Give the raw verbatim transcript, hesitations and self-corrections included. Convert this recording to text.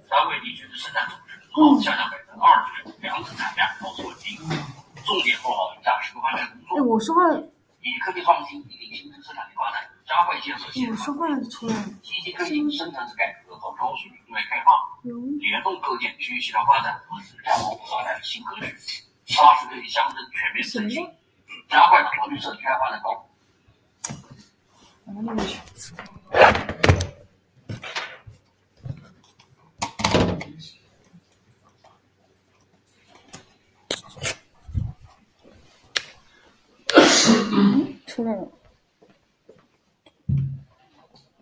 单位地区的生产总值好下降百分之二十，粮食产量保持稳定。重点做好以下十个方面工作。 哎，我说话， 以科技创新引领新增生产力发展，加快建设现代化。 我说话出来了。 积极推进生产制改革和高水平对外开放，联动构建区域协调发展和自主加盟发展新格局，扎实推进乡镇全面振兴，加快打造绿色低碳发展高。 哪里去？出来了。